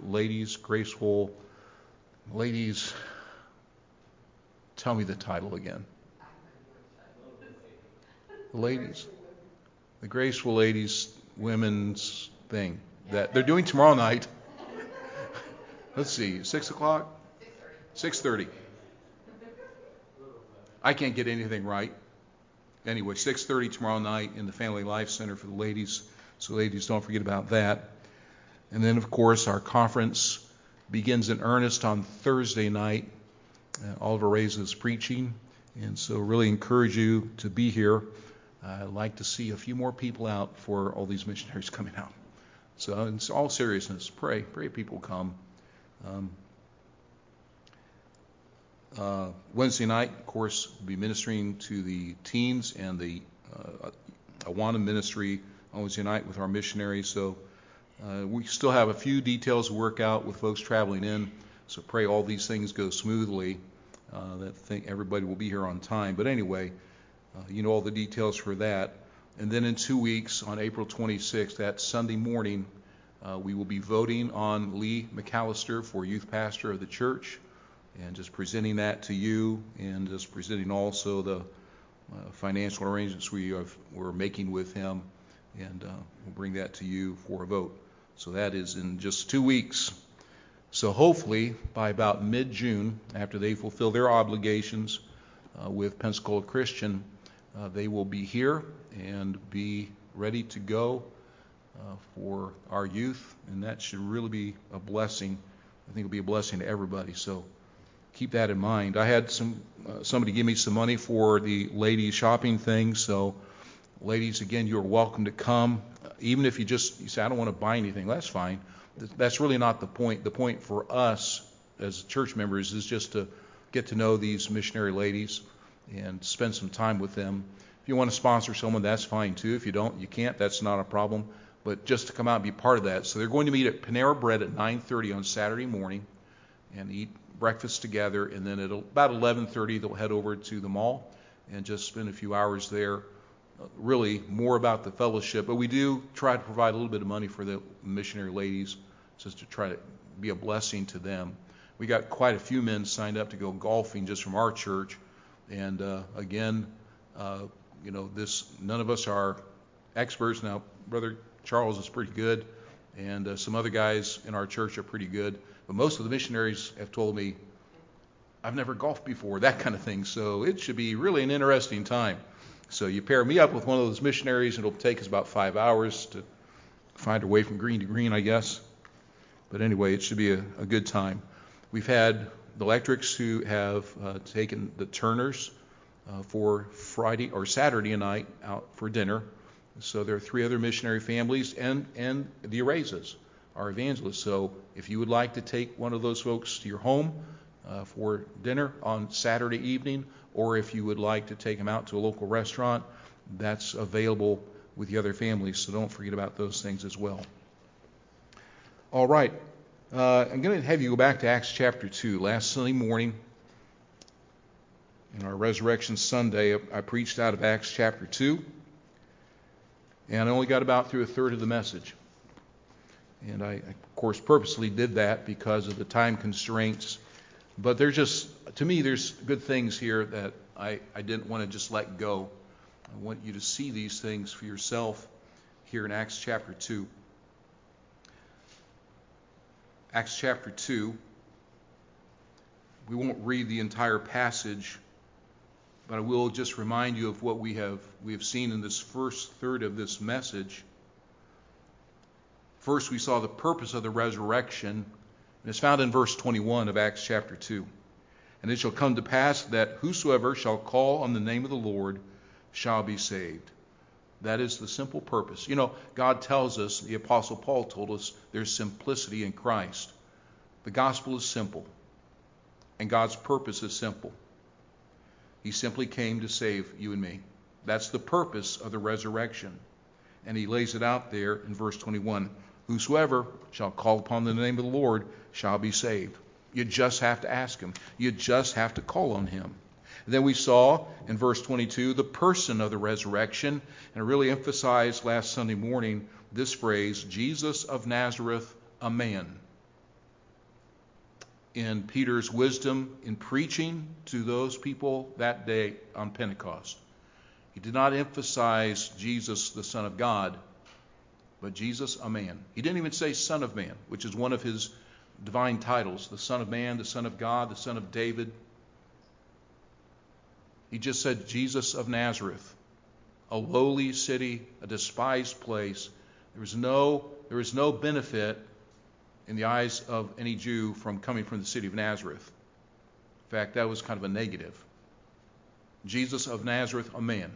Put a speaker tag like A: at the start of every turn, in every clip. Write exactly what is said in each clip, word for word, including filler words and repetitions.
A: ladies, graceful ladies. Tell me the title again. The ladies. The graceful ladies women's thing that they're doing tomorrow night. Let's see, six o'clock? six thirty. I can't get anything right. Anyway, six thirty tomorrow night in the Family Life Center for the ladies. So ladies, don't forget about that. And then, of course, our conference begins in earnest on Thursday night. Uh, Oliver Reyes is preaching. And so really encourage you to be here. I'd like to see a few more people out for all these missionaries coming out. So in all seriousness, pray. Pray people come. Um, uh, Wednesday night, of course, we'll be ministering to the teens and the uh, Awana ministry on Wednesday night with our missionaries. So uh, we still have a few details to work out with folks traveling in. So pray all these things go smoothly. Uh, that think everybody will be here on time. But anyway, uh, you know all the details for that. And then in two weeks, on April twenty-sixth, that Sunday morning, uh, we will be voting on Lee McAllister for youth pastor of the church, and just presenting that to you, and just presenting also the uh, financial arrangements we have, we're making with him, and uh, we'll bring that to you for a vote. So that is in just two weeks. So hopefully by about mid-June, after they fulfill their obligations uh, with Pensacola Christian, uh, they will be here and be ready to go uh, for our youth, and that should really be a blessing. I think it'll be a blessing to everybody. So keep that in mind. I had some uh, somebody give me some money for the ladies shopping thing. So ladies, again, you're welcome to come. Uh, even if you just you say, I don't want to buy anything, that's fine. That's really not the point. The point for us as church members is just to get to know these missionary ladies and spend some time with them. If you want to sponsor someone, that's fine too. If you don't, you can't. That's not a problem. But just to come out and be part of that. So they're going to meet at Panera Bread at nine thirty on Saturday morning and eat breakfast together. And then at about eleven thirty, they'll head over to the mall and just spend a few hours there. Really more about the fellowship, but we do try to provide a little bit of money for the missionary ladies just to try to be a blessing to them. We got quite a few men signed up to go golfing just from our church, and uh, again, uh, you know, this none of us are experts. Now, Brother Charles is pretty good, and uh, some other guys in our church are pretty good, but most of the missionaries have told me, I've never golfed before, that kind of thing, so it should be really an interesting time. So you pair me up with one of those missionaries, and it'll take us about five hours to find our way from green to green, I guess. But anyway, it should be a, a good time. We've had the Electrics who have uh, taken the Turners uh, for Friday or Saturday night out for dinner. So there are three other missionary families, and, and the Arezas, our evangelists. So if you would like to take one of those folks to your home uh, for dinner on Saturday evening, or if you would like to take them out to a local restaurant, that's available with the other families, so don't forget about those things as well. All right, uh, I'm going to have you go back to Acts chapter two. Last Sunday morning, in our Resurrection Sunday, I preached out of Acts chapter two, and I only got about through a third of the message. And I, of course, purposely did that because of the time constraints. But there's just, to me, there's good things here that I, I didn't want to just let go. I want you to see these things for yourself here in Acts chapter two. Acts chapter two, we won't read the entire passage, but I will just remind you of what we have we have seen in this first third of this message. First, we saw the purpose of the resurrection, and it's found in verse twenty-one of Acts chapter two. And it shall come to pass that whosoever shall call on the name of the Lord shall be saved. That is the simple purpose. You know, God tells us, the Apostle Paul told us, there's simplicity in Christ. The gospel is simple, and God's purpose is simple. He simply came to save you and me. That's the purpose of the resurrection. And he lays it out there in verse twenty-one. Whosoever shall call upon the name of the Lord shall be saved. You just have to ask him. You just have to call on him. And then we saw in verse twenty-two the person of the resurrection, and I really emphasized last Sunday morning this phrase, Jesus of Nazareth, a man. in Peter's wisdom in preaching to those people that day on Pentecost. He did not emphasize Jesus, the Son of God, but Jesus, a man. He didn't even say Son of Man, which is one of his divine titles, the Son of Man, the Son of God, the Son of David. He just said Jesus of Nazareth, a lowly city, a despised place. There was no, there was no benefit in the eyes of any Jew from coming from the city of Nazareth. In fact, that was kind of a negative. Jesus of Nazareth, a man,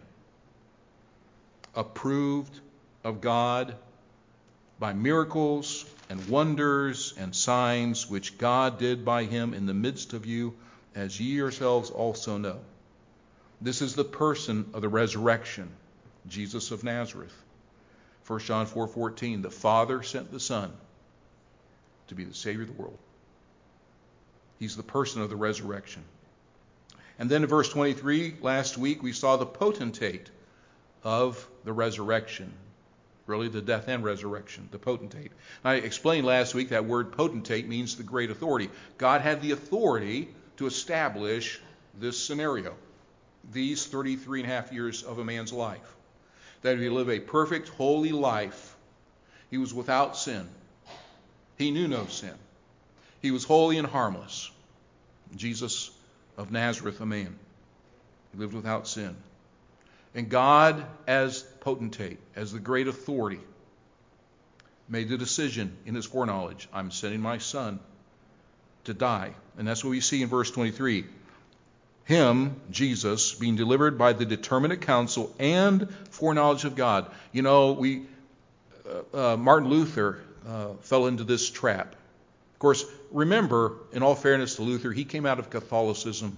A: approved of God by miracles and wonders and signs which God did by him in the midst of you, as ye yourselves also know. This is the person of the resurrection, Jesus of Nazareth. First John four fourteen, the Father sent the Son to be the Savior of the world. He's the person of the resurrection. And then in verse twenty-three, last week we saw the potentate of the resurrection. Really the death and resurrection, the potentate. I explained last week that word potentate means the great authority. God had the authority to establish this scenario, these thirty-three and a half years of a man's life. That he lived a perfect, holy life. He was without sin. He knew no sin. He was holy and harmless. Jesus of Nazareth, a man. He lived without sin. And God, as potentate, as the great authority, made the decision in his foreknowledge, I'm sending my Son to die. And that's what we see in verse twenty-three. Him, Jesus, being delivered by the determinate counsel and foreknowledge of God. You know, we uh, uh, Martin Luther uh, fell into this trap. Of course, remember, in all fairness to Luther, he came out of Catholicism.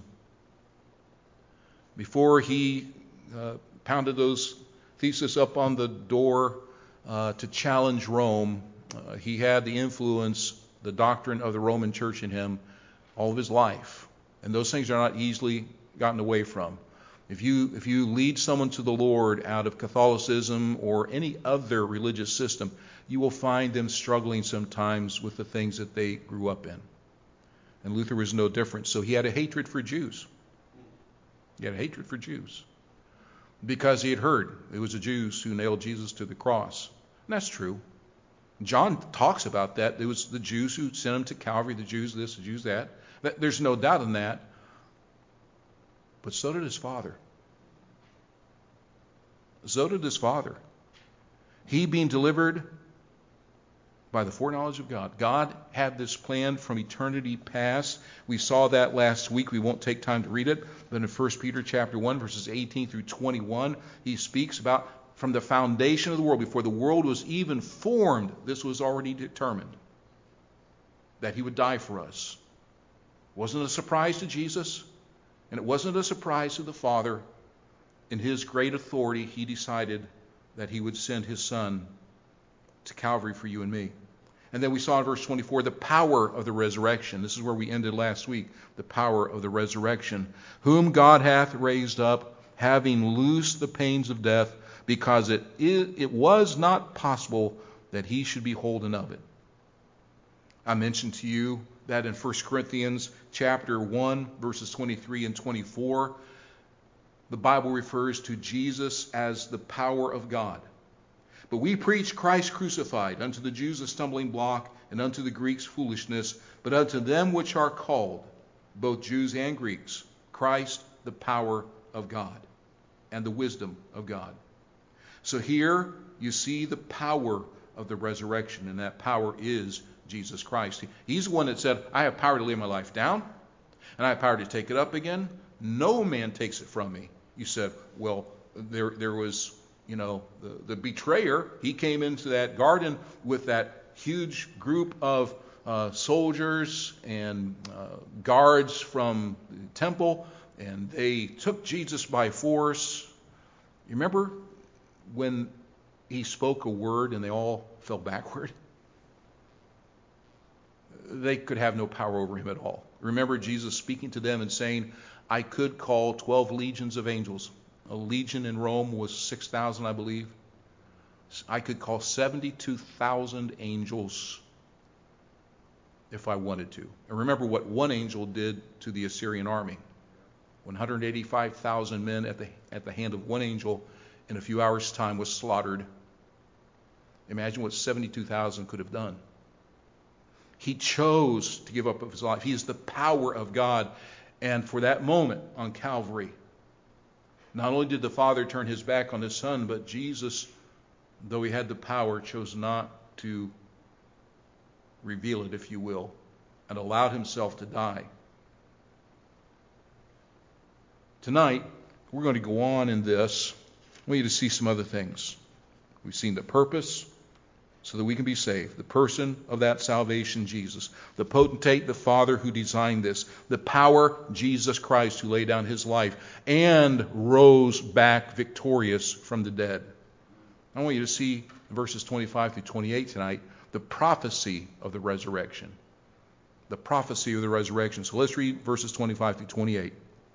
A: Before he uh, pounded those theses up on the door uh, to challenge Rome, uh, he had the influence, the doctrine of the Roman Church in him all of his life. And those things are not easily gotten away from. If you if you lead someone to the Lord out of Catholicism or any other religious system, you will find them struggling sometimes with the things that they grew up in. And Luther was no different. So he had a hatred for Jews. He had a hatred for Jews. Because he had heard it was the Jews who nailed Jesus to the cross. And that's true. John talks about that. It was the Jews who sent him to Calvary, the Jews this, the Jews that. There's no doubt in that. But so did his father. So did his father. He being delivered by the foreknowledge of God. God had this plan from eternity past. We saw that last week. We won't take time to read it. But in First Peter chapter one, verses eighteen through twenty-one, he speaks about from the foundation of the world, before the world was even formed, this was already determined, that he would die for us. It wasn't a surprise to Jesus, and it wasn't a surprise to the Father. In his great authority, he decided that he would send his Son to Calvary for you and me. And then we saw in verse twenty-four the power of the resurrection. This is where we ended last week. The power of the resurrection. Whom God hath raised up, having loosed the pains of death, because it, is, it was not possible that he should be holden of it. I mentioned to you that in First Corinthians chapter one, verses twenty-three and twenty-four, the Bible refers to Jesus as the power of God. But we preach Christ crucified, unto the Jews a stumbling block, and unto the Greeks foolishness, but unto them which are called, both Jews and Greeks, Christ the power of God and the wisdom of God. So here you see the power of the resurrection, and that power is Jesus Christ. He's the one that said, I have power to lay my life down, and I have power to take it up again. No man takes it from me. You said, well, there there was, you know, the, the betrayer. He came into that garden with that huge group of uh, soldiers and uh, guards from the temple, and they took Jesus by force. You remember when he spoke a word and they all fell backward? They could have no power over him at all. Remember Jesus speaking to them and saying, I could call twelve legions of angels. A legion in Rome was six thousand, I believe. I could call seventy-two thousand angels. if I wanted to. And remember what one angel did to the Assyrian army. one hundred eighty-five thousand men at the, at the hand of one angel in a few hours' time was slaughtered. Imagine what seventy-two thousand could have done. He chose to give up of his life. He is the power of God. And for that moment on Calvary, not only did the Father turn his back on his Son, but Jesus, though he had the power, chose not to reveal it, if you will, and allowed himself to die. Tonight, we're going to go on in this. I want you to see some other things. We've seen the purpose so that we can be saved. The person of that salvation, Jesus. The potentate, the Father who designed this. The power, Jesus Christ, who laid down his life and rose back victorious from the dead. I want you to see verses twenty-five through twenty-eight tonight, the prophecy of the resurrection. The prophecy of the resurrection. So let's read verses twenty-five through twenty-eight.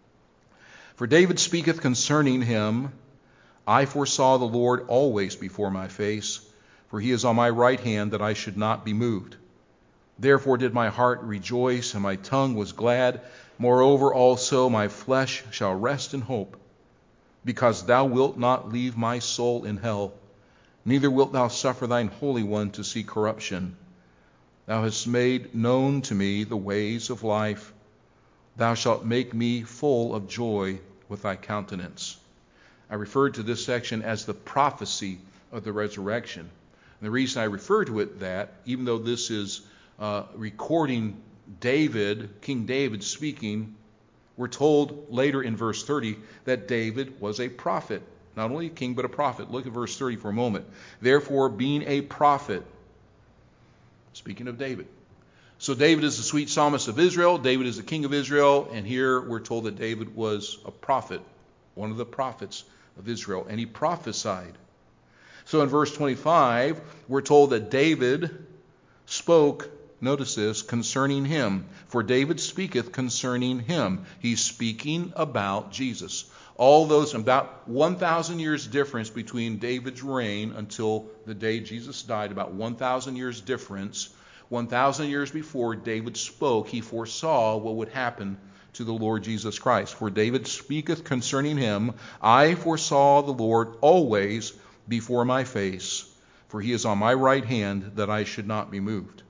A: For David speaketh concerning him, I foresaw the Lord always before my face, for he is on my right hand, that I should not be moved. Therefore did my heart rejoice, and my tongue was glad. Moreover also my flesh shall rest in hope, because thou wilt not leave my soul in hell, neither wilt thou suffer thine Holy One to see corruption. Thou hast made known to me the ways of life. Thou shalt make me full of joy with thy countenance. I referred to this section as the prophecy of the resurrection. And the reason I refer to it that, even though this is uh, recording David, King David speaking, we're told later in verse thirty that David was a prophet. Not only a king, but a prophet. Look at verse thirty for a moment. Therefore, being a prophet, speaking of David. So David is the sweet psalmist of Israel. David is the king of Israel. And here we're told that David was a prophet, one of the prophets of Israel. And he prophesied. So in verse twenty-five, we're told that David spoke, notice this, concerning him. For David speaketh concerning him. He's speaking about Jesus. All those, about one thousand years difference between David's reign until the day Jesus died, about one thousand years difference. one thousand years before David spoke, he foresaw what would happen to the Lord Jesus Christ. For David speaketh concerning him, I foresaw the Lord always before my face, for he is on my right hand, that I should not be moved.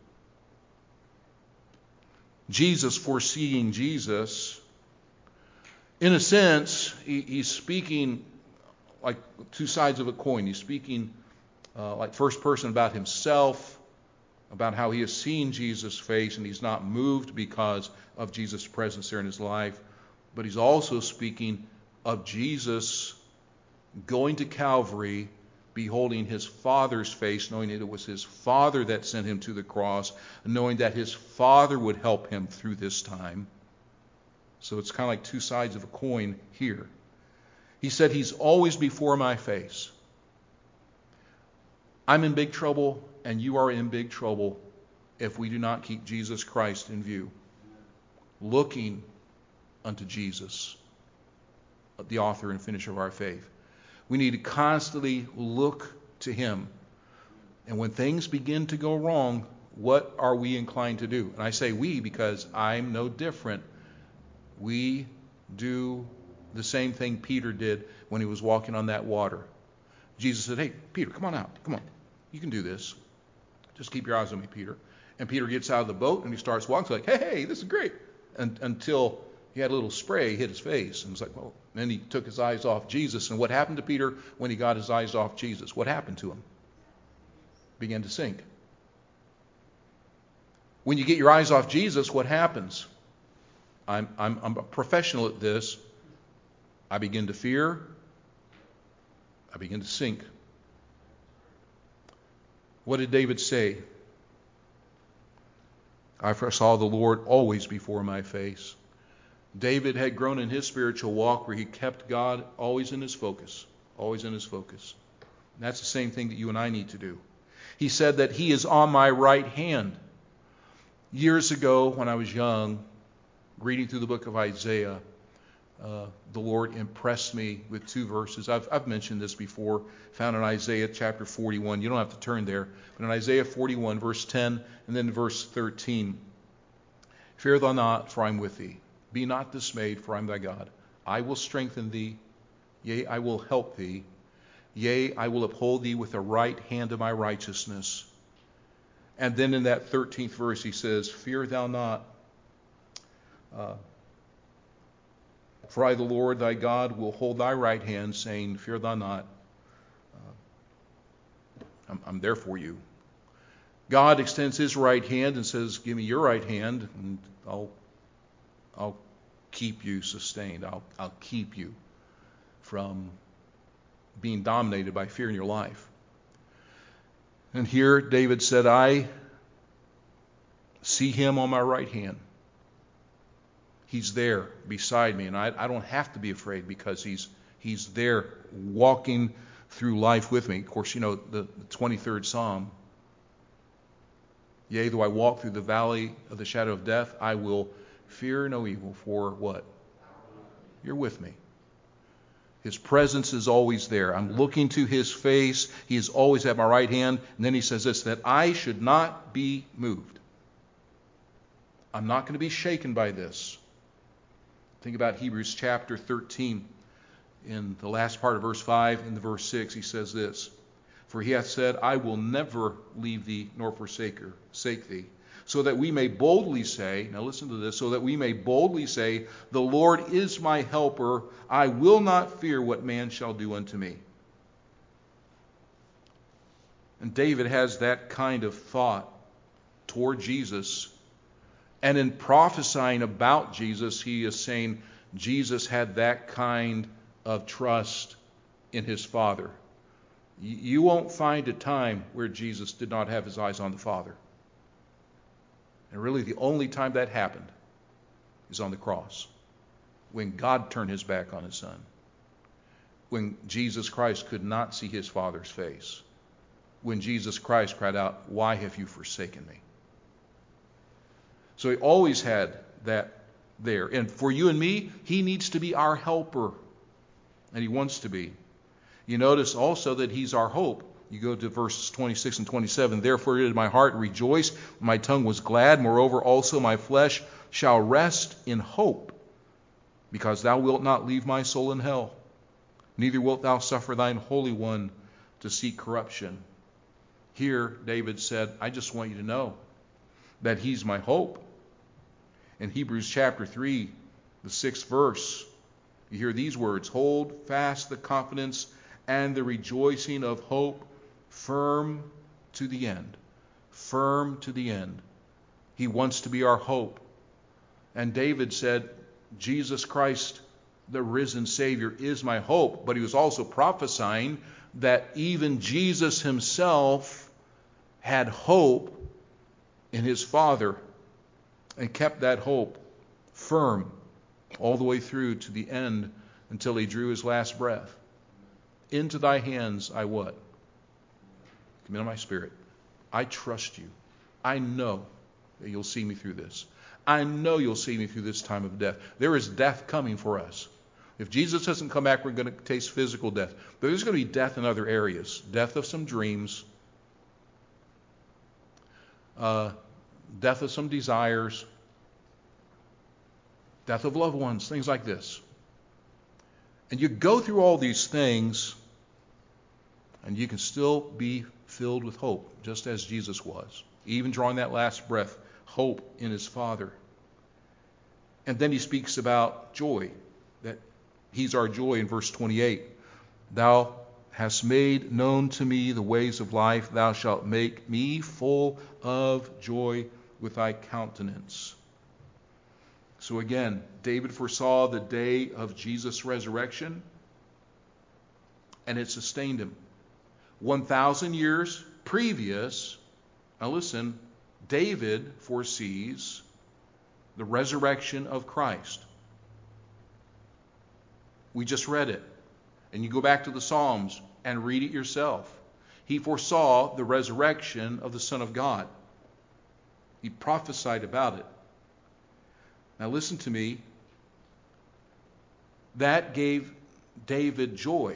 A: Jesus foreseeing Jesus, in a sense, he, he's speaking like two sides of a coin. He's speaking uh, like first person about himself, about how he has seen Jesus' face, and he's not moved because of Jesus' presence there in his life. But he's also speaking of Jesus going to Calvary, beholding his Father's face, knowing that it was his Father that sent him to the cross, knowing that his Father would help him through this time. So it's kind of like two sides of a coin here. He said, he's always before my face. I'm in big trouble, and you are in big trouble if we do not keep Jesus Christ in view. Looking unto Jesus, the author and finisher of our faith. We need to constantly look to him. And when things begin to go wrong, what are we inclined to do? And I say we because I'm no different. We do the same thing Peter did when he was walking on that water. Jesus said, hey, Peter, come on out. Come on. You can do this. Just keep your eyes on me, Peter. And Peter gets out of the boat and he starts walking. He's like, hey, hey, this is great. And, until he had a little spray hit his face. And it's like, well, then he took his eyes off Jesus. And what happened to Peter when he got his eyes off Jesus? What happened to him? Began to sink. When you get your eyes off Jesus, what happens? I'm, I'm, I'm a professional at this. I begin to fear. I begin to sink. What did David say? I foresaw the Lord always before my face. David had grown in his spiritual walk where he kept God always in his focus. Always in his focus. And that's the same thing that you and I need to do. He said that he is on my right hand. Years ago when I was young, reading through the book of Isaiah, uh, the Lord impressed me with two verses. I've, I've mentioned this before, found in Isaiah chapter forty-one. You don't have to turn there. But in Isaiah forty-one, verse ten, and then verse thirteen, Fear thou not, for I am with thee. Be not dismayed, for I am thy God. I will strengthen thee. Yea, I will help thee. Yea, I will uphold thee with the right hand of my righteousness. And then in that thirteenth verse he says, Fear thou not, uh, for I, the Lord thy God, will hold thy right hand, saying, Fear thou not. Uh, I'm, I'm there for you. God extends his right hand and says, Give me your right hand, and I'll, I'll keep you sustained. I'll, I'll keep you from being dominated by fear in your life. And here David said, I see him on my right hand. He's there beside me, and I, I don't have to be afraid because he's he's there walking through life with me. Of course, you know, the, the twenty-third Psalm, yea, though I walk through the valley of the shadow of death, I will fear no evil, for what? You're with me. His presence is always there. I'm looking to his face. He is always at my right hand. And then he says this, that I should not be moved. I'm not going to be shaken by this. Think about Hebrews chapter thirteen. In the last part of verse five and the verse six, he says this, For he hath said, I will never leave thee nor forsake her, forsake thee, so that we may boldly say, now listen to this, so that we may boldly say, the Lord is my helper, I will not fear what man shall do unto me. And David has that kind of thought toward Jesus. And in prophesying about Jesus, he is saying Jesus had that kind of trust in his Father. You won't find a time where Jesus did not have his eyes on the Father. And really the only time that happened is on the cross, when God turned his back on his Son, when Jesus Christ could not see his Father's face, when Jesus Christ cried out, Why have you forsaken me? So he always had that there. And for you and me, he needs to be our helper. And he wants to be. You notice also that he's our hope. You go to verses twenty-six and twenty-seven. Therefore did my heart rejoice, my tongue was glad. Moreover also my flesh shall rest in hope, because thou wilt not leave my soul in hell, neither wilt thou suffer thine Holy One to see corruption. Here David said, I just want you to know that he's my hope. In Hebrews chapter three, the sixth verse, you hear these words, Hold fast the confidence and the rejoicing of hope firm to the end. Firm to the end. He wants to be our hope. And David said, Jesus Christ, the risen Savior, is my hope. But he was also prophesying that even Jesus himself had hope in his Father and kept that hope firm all the way through to the end until he drew his last breath. Into thy hands I what? Commit my spirit. I trust you. I know that you'll see me through this. I know you'll see me through this time of death. There is death coming for us. If Jesus doesn't come back, we're going to taste physical death. But there's going to be death in other areas. Death of some dreams. Uh, death of some desires. Death of loved ones. Things like this. And you go through all these things, and you can still be filled with hope, just as Jesus was. Even drawing that last breath, hope in his Father. And then he speaks about joy, that he's our joy in verse twenty-eight. Thou hast made known to me the ways of life. Thou shalt make me full of joy with thy countenance. So again, David foresaw the day of Jesus' resurrection, and it sustained him. one thousand years previous, now listen, David foresees the resurrection of Christ. We just read it. And you go back to the Psalms and read it yourself. He foresaw the resurrection of the Son of God. He prophesied about it. Now listen to me. That gave David joy.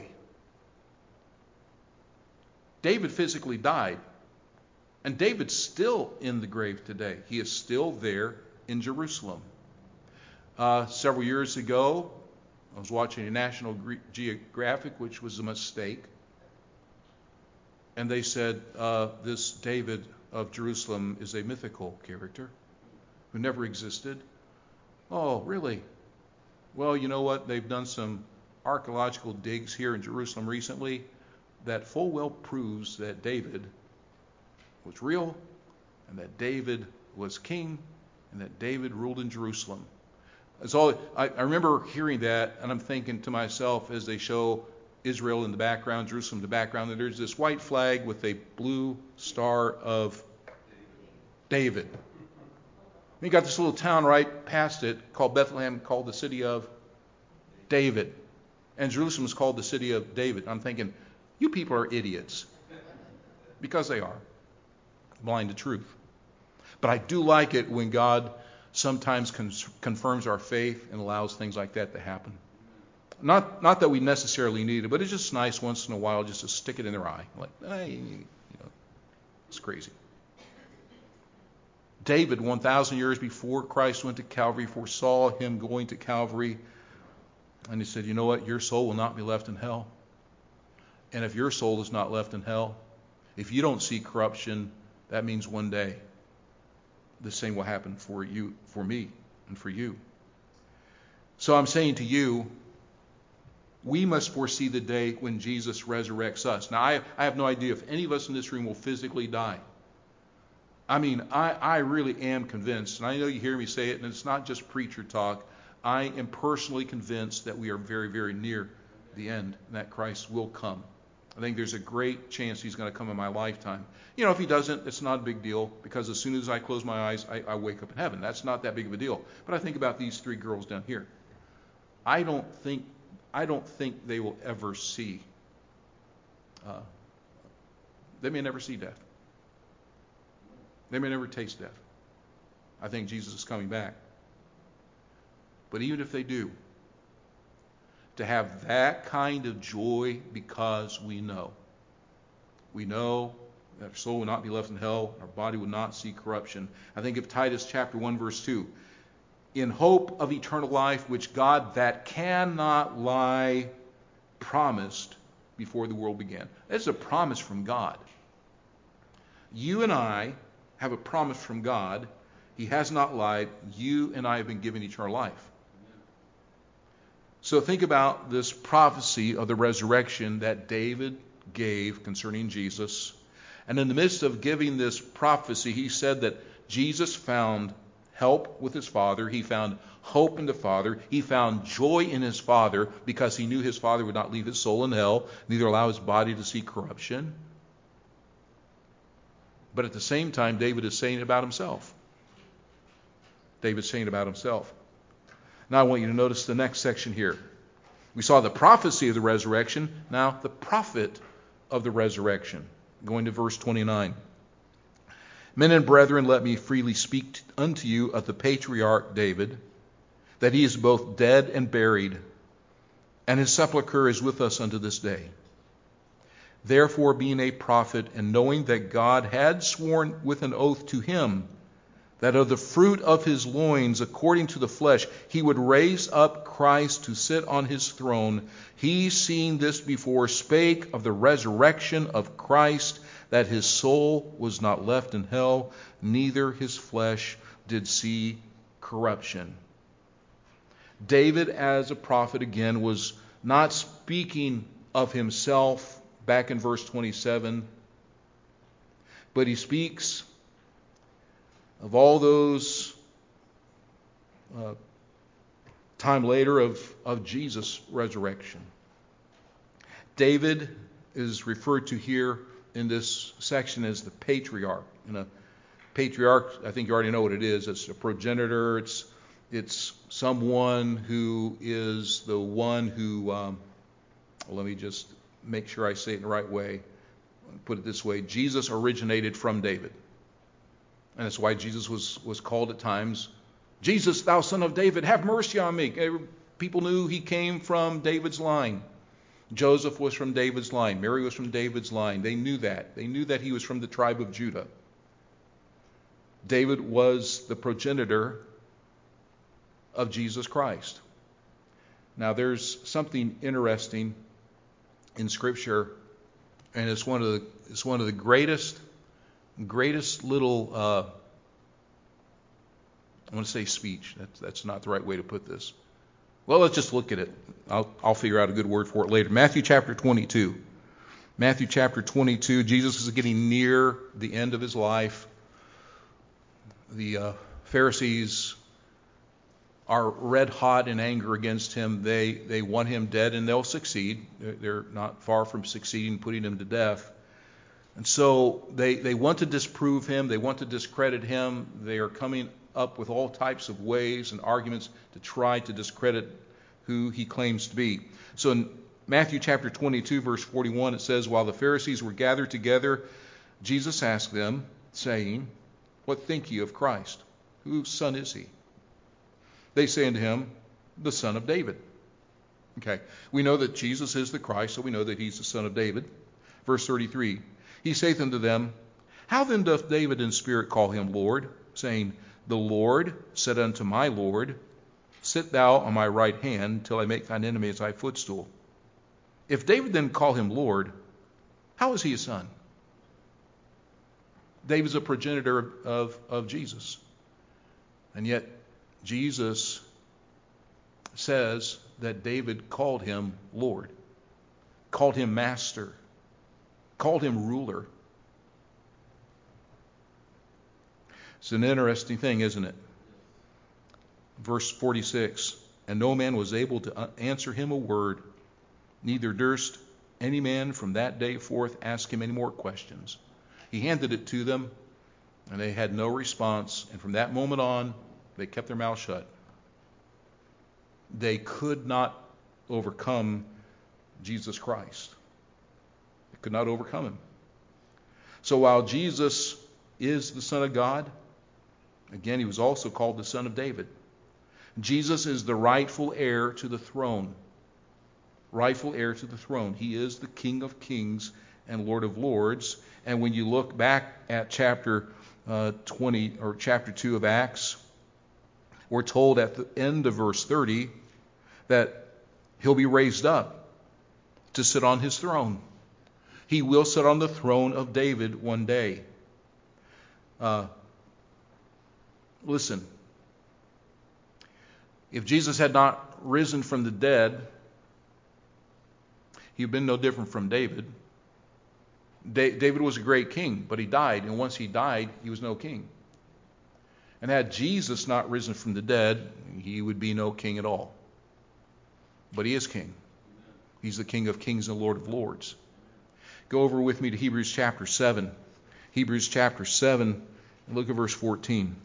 A: David physically died. And David's still in the grave today. He is still there in Jerusalem. Uh, several years ago, I was watching a National Geographic, which was a mistake. And they said uh, this David of Jerusalem is a mythical character who never existed. Oh, really? Well, you know what? They've done some archaeological digs here in Jerusalem recently that full well proves that David was real and that David was king and that David ruled in Jerusalem. That's all. I, I remember hearing that, and I'm thinking to myself as they show Israel in the background, Jerusalem in the background, that there's this white flag with a blue star of David. You got this little town right past it called Bethlehem, called the city of David. And Jerusalem is called the city of David. I'm thinking, you people are idiots. Because they are. Blind to truth. But I do like it when God sometimes con- confirms our faith and allows things like that to happen. Not not that we necessarily need it, but it's just nice once in a while just to stick it in their eye. Like, hey, you know, it's crazy. David, one thousand years before Christ went to Calvary, foresaw him going to Calvary. And he said, you know what? Your soul will not be left in hell. And if your soul is not left in hell, if you don't see corruption, that means one day the same will happen for you, for me, and for you. So I'm saying to you, we must foresee the day when Jesus resurrects us. Now, I, I have no idea if any of us in this room will physically die. I mean, I, I really am convinced, and I know you hear me say it, and it's not just preacher talk. I am personally convinced that we are very, very near the end, and that Christ will come. I think there's a great chance he's going to come in my lifetime. You know, if he doesn't, it's not a big deal, because as soon as I close my eyes, I, I wake up in heaven. That's not that big of a deal. But I think about these three girls down here. I don't think I don't think they will ever see. Uh, they may never see death. They may never taste death. I think Jesus is coming back. But even if they do, to have that kind of joy because we know. We know that our soul will not be left in hell, our body will not see corruption. I think of Titus chapter one, verse two. In hope of eternal life, which God that cannot lie promised before the world began. That's a promise from God. You and I have a promise from God. He has not lied. You and I have been given eternal life. So think about this prophecy of the resurrection that David gave concerning Jesus. And in the midst of giving this prophecy, he said that Jesus found help with his Father. He found hope in the Father. He found joy in his Father because he knew his Father would not leave his soul in hell, neither allow his body to see corruption. But at the same time, David is saying about himself. David's saying about himself. Now I want you to notice the next section here. We saw the prophecy of the resurrection. Now the prophet of the resurrection. Going to verse twenty-nine. Men and brethren, let me freely speak unto you of the patriarch David, that he is both dead and buried, and his sepulchre is with us unto this day. Therefore, being a prophet, and knowing that God had sworn with an oath to him, that of the fruit of his loins, according to the flesh, he would raise up Christ to sit on his throne, he, seeing this before, spake of the resurrection of Christ, that his soul was not left in hell, neither his flesh did see corruption. David, as a prophet, again, was not speaking of himself back in verse twenty-seven, but he speaks of all those uh, time later of, of Jesus' resurrection. David is referred to here in this section as the patriarch. And a patriarch, I think you already know what it is. It's a progenitor. It's it's someone who is the one who, um, well, let me just make sure I say it in the right way. Put it this way. Jesus originated from David. And that's why Jesus was, was called at times, Jesus, thou son of David, have mercy on me. People knew he came from David's line. Joseph was from David's line. Mary was from David's line. They knew that. They knew that he was from the tribe of Judah. David was the progenitor of Jesus Christ. Now, there's something interesting in Scripture, and it's one of the it's one of the greatest greatest little uh, I want to say speech. That's that's not the right way to put this. Well, let's just look at it. I'll I'll figure out a good word for it later. Matthew chapter twenty-two. Matthew chapter twenty-two. Jesus is getting near the end of his life. The uh, Pharisees are red hot in anger against him. They they want him dead, and they'll succeed. They're not far from succeeding, putting him to death. And so they, they want to disprove him. They want to discredit him. They are coming up with all types of ways and arguments to try to discredit who he claims to be. So in Matthew chapter twenty-two, verse forty-one, it says, "While the Pharisees were gathered together, Jesus asked them, saying, 'What think ye of Christ? Whose son is he?' They say unto him, 'The son of David.'" Okay, we know that Jesus is the Christ, so we know that he's the son of David. Verse thirty-three, "He saith unto them, How then doth David in spirit call him Lord, saying, The Lord said unto my Lord, Sit thou on my right hand till I make thine enemies thy footstool. If David then call him Lord, how is he a son?" David's a progenitor of, of, of Jesus. And yet Jesus says that David called him Lord, called him Master, called him ruler. It's an interesting thing, isn't it? Verse forty-six, "And no man was able to answer him a word, neither durst any man from that day forth ask him any more questions." He handed it to them, and they had no response. And from that moment on, they kept their mouth shut. They could not overcome Jesus Christ. They could not overcome him. So while Jesus is the Son of God, again, he was also called the Son of David. Jesus is the rightful heir to the throne. Rightful heir to the throne. He is the King of Kings and Lord of Lords. And when you look back at chapter uh, twenty or chapter two of Acts, we're told at the end of verse thirty that he'll be raised up to sit on his throne. He will sit on the throne of David one day. Uh, listen, if Jesus had not risen from the dead, he'd been no different from David. David was a great king, but he died, and once he died, he was no king. And had Jesus not risen from the dead, he would be no king at all. But he is king. He's the King of Kings and Lord of Lords. Go over with me to Hebrews chapter seven. Hebrews chapter seven, and look at verse fourteen.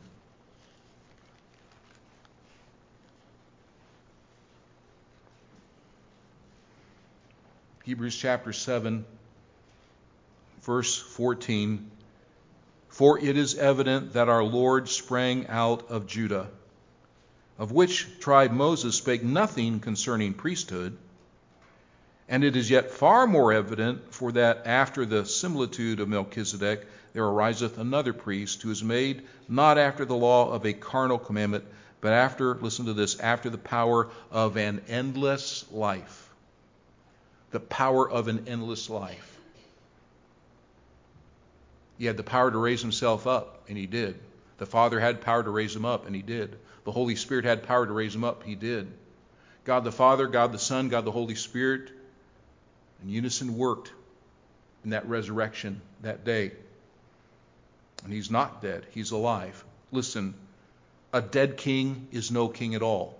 A: Hebrews chapter seven, verse fourteen. "For it is evident that our Lord sprang out of Judah, of which tribe Moses spake nothing concerning priesthood. And it is yet far more evident, for that after the similitude of Melchizedek there ariseth another priest, who is made not after the law of a carnal commandment, but after," listen to this, "after the power of an endless life." The power of an endless life. He had the power to raise himself up, and he did. The Father had power to raise him up, and he did. The Holy Spirit had power to raise him up, he did. God the Father, God the Son, God the Holy Spirit in unison worked in that resurrection that day. And he's not dead, he's alive. Listen, a dead king is no king at all.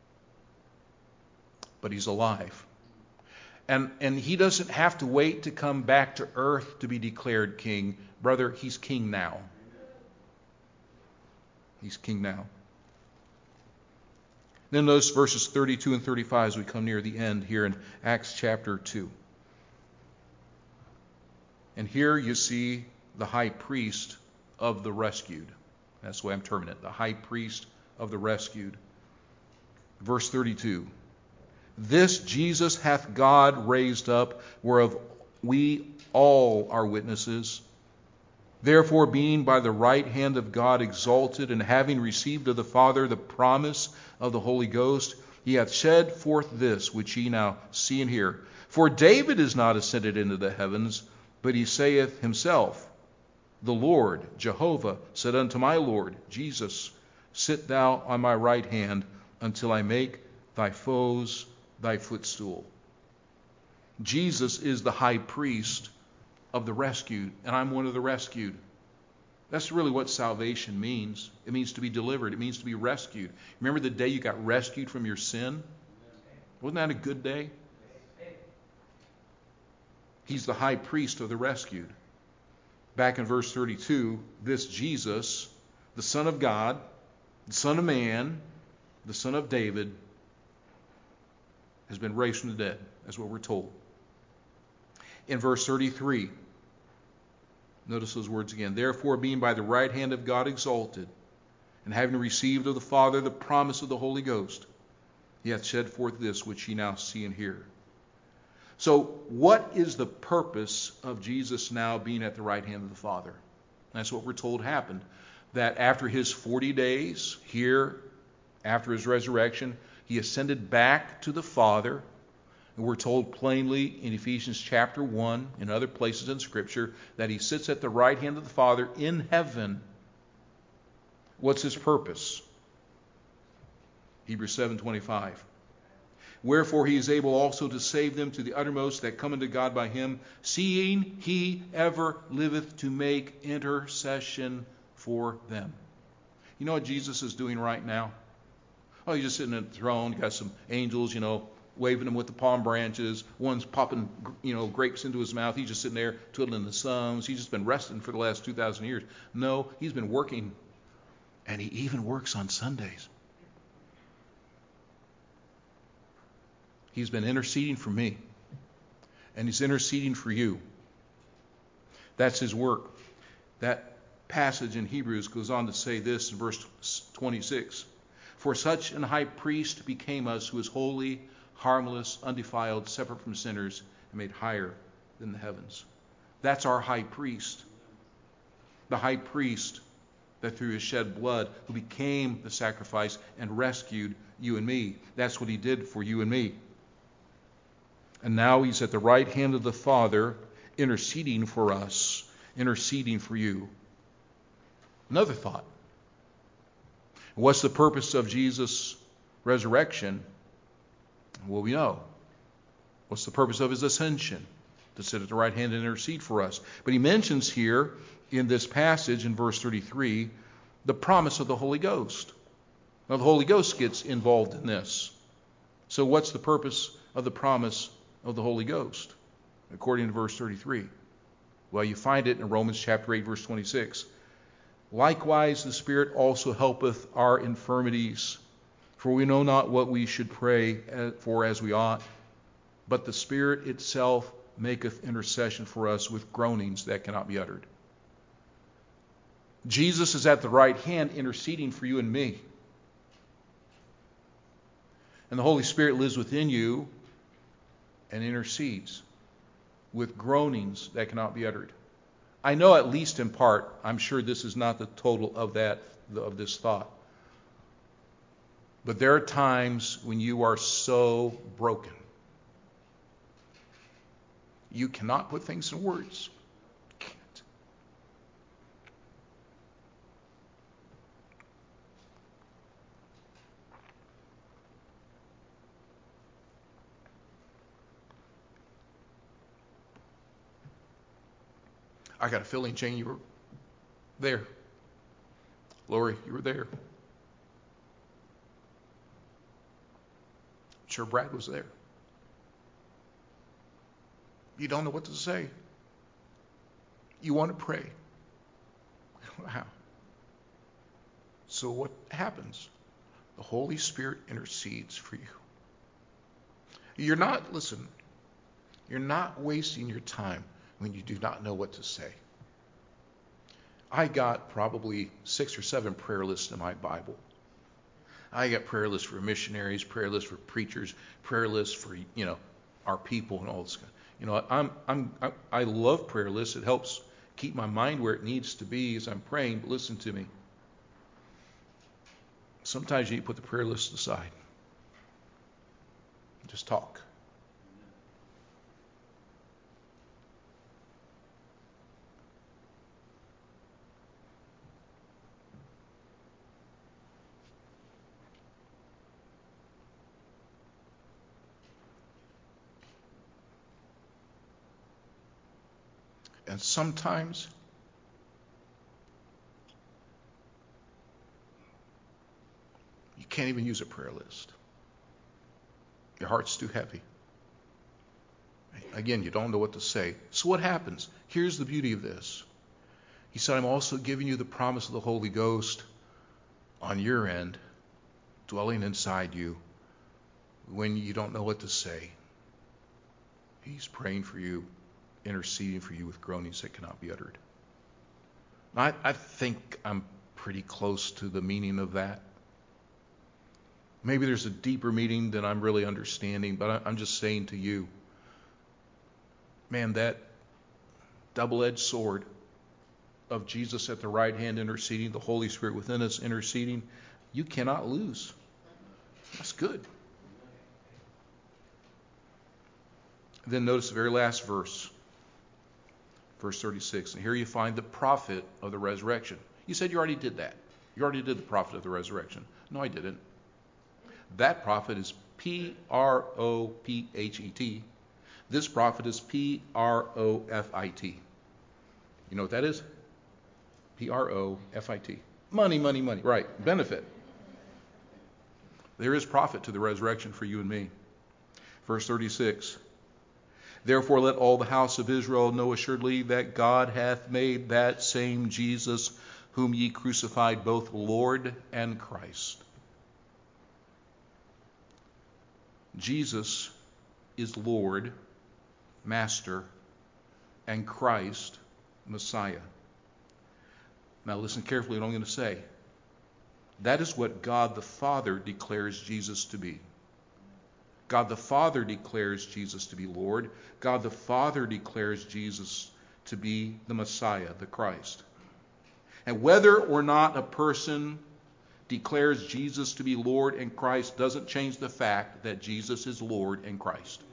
A: But he's alive. And, and he doesn't have to wait to come back to earth to be declared king. Brother, he's king now. He's king now. Then notice verses thirty-two and thirty-five as we come near the end here in Acts chapter two. And here you see the high priest of the rescued. That's the way I'm terming it. The high priest of the rescued. Verse thirty-two. "This Jesus hath God raised up, whereof we all are witnesses. Therefore, being by the right hand of God exalted, and having received of the Father the promise of the Holy Ghost, he hath shed forth this which ye now see and hear. For David is not ascended into the heavens, but he saith himself, the Lord, Jehovah, said unto my Lord, Jesus, sit thou on my right hand until I make thy foes thy footstool. Jesus is the high priest of the rescued, and I'm one of the rescued. That's really what salvation means. It means to be delivered. It means to be rescued. Remember the day you got rescued from your sin? Wasn't that a good day? He's the high priest of the rescued. Back in verse thirty-two, this Jesus, the Son of God, the Son of Man, the Son of David, has been raised from the dead. That's what we're told. In verse thirty-three, notice those words again. Therefore, being by the right hand of God exalted, and having received of the Father the promise of the Holy Ghost, he hath shed forth this which ye now see and hear. So, what is the purpose of Jesus now being at the right hand of the Father? That's what we're told happened. That after his forty days here, after his resurrection, he ascended back to the Father. And we're told plainly in Ephesians chapter one and other places in Scripture that he sits at the right hand of the Father in heaven. What's his purpose? Hebrews seven twenty-five. Wherefore he is able also to save them to the uttermost that come unto God by him, seeing he ever liveth to make intercession for them. You know what Jesus is doing right now? Oh, he's just sitting at the throne. Got some angels, you know, waving him with the palm branches. One's popping, you know, grapes into his mouth. He's just sitting there twiddling the thumbs. He's just been resting for the last two thousand years. No, he's been working, and he even works on Sundays. He's been interceding for me, and he's interceding for you. That's his work. That passage in Hebrews goes on to say this in verse twenty-six. For such an high priest became us, who is holy, harmless, undefiled, separate from sinners, and made higher than the heavens. That's our high priest. The high priest that through his shed blood, who became the sacrifice and rescued you and me. That's what he did for you and me. And now he's at the right hand of the Father, interceding for us, interceding for you. Another thought. What's the purpose of Jesus' resurrection? Well, we know. What's the purpose of his ascension? To sit at the right hand and intercede for us. But he mentions here in this passage in verse thirty-three the promise of the Holy Ghost. Now the Holy Ghost gets involved in this. So what's the purpose of the promise of the Holy Ghost, according to verse thirty-three? Well, you find it in Romans chapter eight, verse twenty-six. Likewise, the Spirit also helpeth our infirmities, for we know not what we should pray for as we ought, but the Spirit itself maketh intercession for us with groanings that cannot be uttered. Jesus is at the right hand interceding for you and me. And the Holy Spirit lives within you and intercedes with groanings that cannot be uttered. I know at least in part, I'm sure this is not the total of that, of this thought. But there are times when you are so broken, you cannot put things in words. You can't. I got a feeling, Jane, you were there. Lori, you were there. I'm sure Brad was there. You don't know what to say. You want to pray. You don't know how. So what happens? The Holy Spirit intercedes for you. You're not, listen, you're not wasting your time when you do not know what to say. I got probably six or seven prayer lists in my Bible. I got prayer lists for missionaries, prayer lists for preachers, prayer lists for, you know, our people and all this. You know, I'm, I'm, I, I love prayer lists. It helps keep my mind where it needs to be as I'm praying, but listen to me. Sometimes you need to put the prayer list aside. Just talk. And sometimes you can't even use a prayer list. Your heart's too heavy. Again, you don't know what to say. So what happens? Here's the beauty of this. He said, I'm also giving you the promise of the Holy Ghost on your end, dwelling inside you when you don't know what to say. He's praying for you, interceding for you with groanings that cannot be uttered. I, I think I'm pretty close to the meaning of that. Maybe there's a deeper meaning than I'm really understanding, but I'm just saying to you, man, that double-edged sword of Jesus at the right hand interceding, the Holy Spirit within us interceding, you cannot lose. That's good. Then notice the very last verse, verse thirty-six. And here you find the prophet of the resurrection. You said you already did that. You already did the prophet of the resurrection. No, I didn't. That prophet is P R O P H E T. This prophet is P R O F I T. You know what that is? P R O F I T. Money, money, money. Right. Benefit. There is profit to the resurrection for you and me. Verse thirty-six. Therefore let all the house of Israel know assuredly that God hath made that same Jesus whom ye crucified both Lord and Christ. Jesus is Lord, Master, and Christ, Messiah. Now listen carefully to what I'm going to say. That is what God the Father declares Jesus to be. God the Father declares Jesus to be Lord. God the Father declares Jesus to be the Messiah, the Christ. And whether or not a person declares Jesus to be Lord and Christ doesn't change the fact that Jesus is Lord and Christ.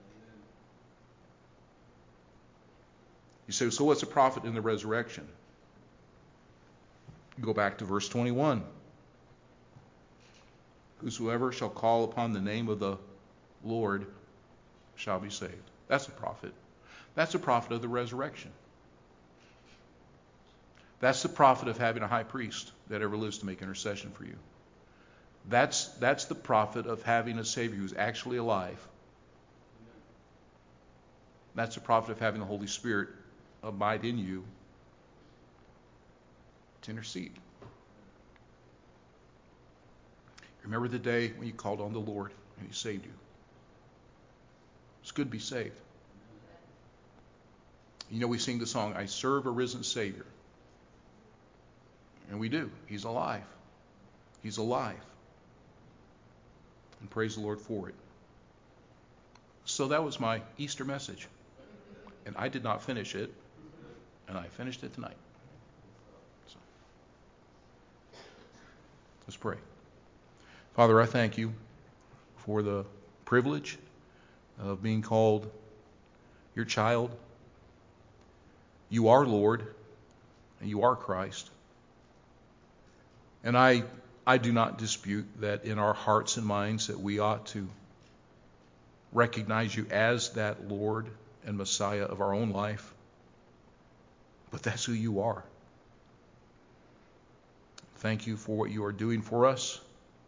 A: You say, so what's a prophet in the resurrection? Go back to verse twenty-one. Whosoever shall call upon the name of the Lord shall be saved. That's a prophet. That's a prophet of the resurrection. That's the prophet of having a high priest that ever lives to make intercession for you. That's, that's the prophet of having a Savior who's actually alive. That's the prophet of having the Holy Spirit abide in you to intercede. Remember the day when you called on the Lord and He saved you. It's good to be saved. You know, we sing the song, I serve a risen Savior. And we do. He's alive. He's alive. And praise the Lord for it. So that was my Easter message. And I did not finish it. And I finished it tonight. So, let's pray. Father, I thank you for the privilege of being called your child. You are Lord, and you are Christ. And I, I do not dispute that in our hearts and minds that we ought to recognize you as that Lord and Messiah of our own life. But that's who you are. Thank you for what you are doing for us.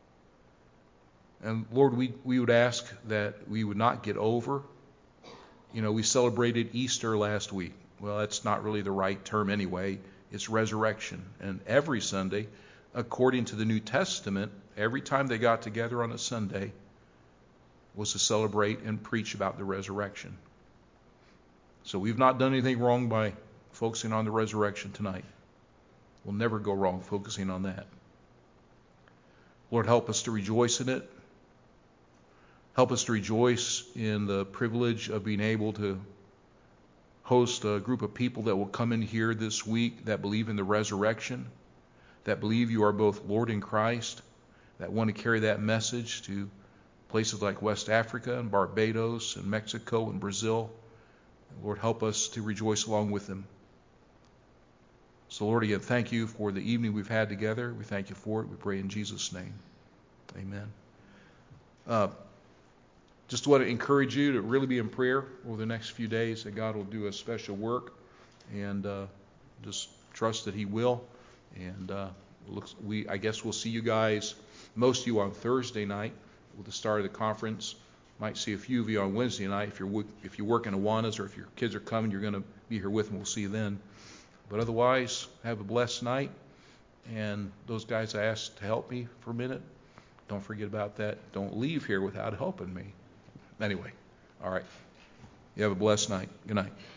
A: And Lord, we, we would ask that we would not get over. You know, we celebrated Easter last week. Well, that's not really the right term anyway. It's resurrection. And every Sunday, according to the New Testament, every time they got together on a Sunday was to celebrate and preach about the resurrection. So we've not done anything wrong by focusing on the resurrection tonight. We'll never go wrong focusing on that. Lord, help us to rejoice in it. Help us to rejoice in the privilege of being able to host a group of people that will come in here this week that believe in the resurrection, that believe you are both Lord and Christ, that want to carry that message to places like West Africa and Barbados and Mexico and Brazil. Lord, help us to rejoice along with them. So, Lord, again, thank you for the evening we've had together. We thank you for it. We pray in Jesus' name. Amen. Uh, just want to encourage you to really be in prayer over the next few days, that God will do a special work, and uh, just trust that He will. And uh, looks, we, I guess we'll see you guys, most of you on Thursday night with the start of the conference. Might see a few of you on Wednesday night. If you're if you work in Awanas, or if your kids are coming, you're going to be here with them. We'll see you then. But otherwise, have a blessed night. And those guys I asked to help me for a minute, don't forget about that. Don't leave here without helping me. Anyway, all right. You have a blessed night. Good night.